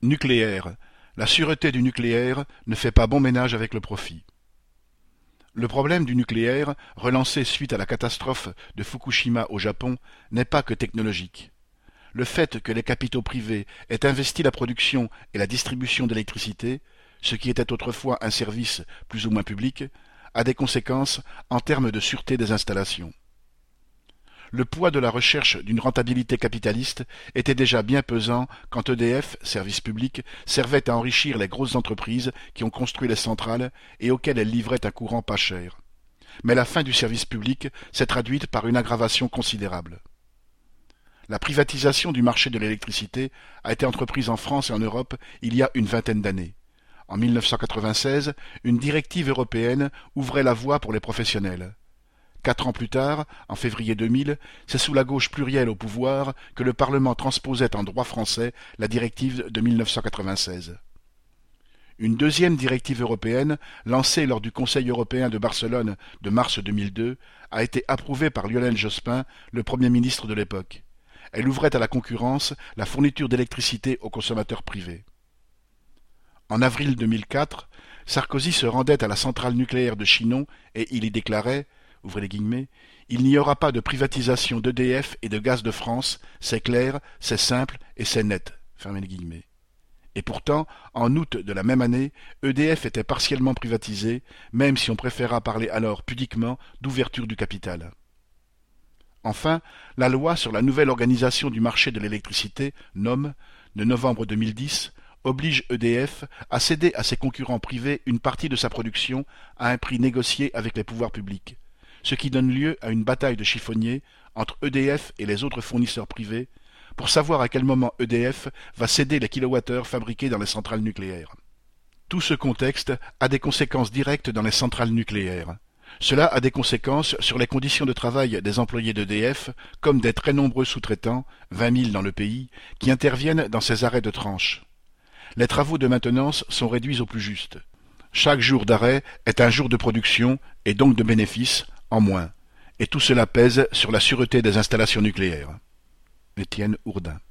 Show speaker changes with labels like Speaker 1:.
Speaker 1: Nucléaire. La sûreté du nucléaire ne fait pas bon ménage avec le profit. Le problème du nucléaire, relancé suite à la catastrophe de Fukushima au Japon, n'est pas que technologique. Le fait que les capitaux privés aient investi la production et la distribution d'électricité, ce qui était autrefois un service plus ou moins public, a des conséquences en termes de sûreté des installations. Le poids de la recherche d'une rentabilité capitaliste était déjà bien pesant quand EDF, service public, servait à enrichir les grosses entreprises qui ont construit les centrales et auxquelles elles livraient un courant pas cher. Mais la fin du service public s'est traduite par une aggravation considérable. La privatisation du marché de l'électricité a été entreprise en France et en Europe il y a une vingtaine d'années. En 1996, une directive européenne ouvrait la voie pour les professionnels. 4 ans plus tard, en février 2000, c'est sous la gauche plurielle au pouvoir que le Parlement transposait en droit français la directive de 1996. Une deuxième directive européenne, lancée lors du Conseil européen de Barcelone de mars 2002, a été approuvée par Lionel Jospin, le Premier ministre de l'époque. Elle ouvrait à la concurrence la fourniture d'électricité aux consommateurs privés. En avril 2004, Sarkozy se rendait à la centrale nucléaire de Chinon et il y déclarait « ouvrez les guillemets, il n'y aura pas de privatisation d'EDF et de Gaz de France, c'est clair, c'est simple et c'est net. » fermez les guillemets. Et pourtant, en août de la même année, EDF était partiellement privatisé, même si on préféra parler alors pudiquement d'ouverture du capital. Enfin, la loi sur la nouvelle organisation du marché de l'électricité, NOM, de novembre 2010, oblige EDF à céder à ses concurrents privés une partie de sa production à un prix négocié avec les pouvoirs publics, ce qui donne lieu à une bataille de chiffonniers entre EDF et les autres fournisseurs privés pour savoir à quel moment EDF va céder les kilowattheures fabriqués dans les centrales nucléaires. Tout ce contexte a des conséquences directes dans les centrales nucléaires. Cela a des conséquences sur les conditions de travail des employés d'EDF, comme des très nombreux sous-traitants, 20 000 dans le pays, qui interviennent dans ces arrêts de tranche. Les travaux de maintenance sont réduits au plus juste. Chaque jour d'arrêt est un jour de production, et donc de bénéfice, en moins. Et tout cela pèse sur la sûreté des installations nucléaires. Étienne Hourdin.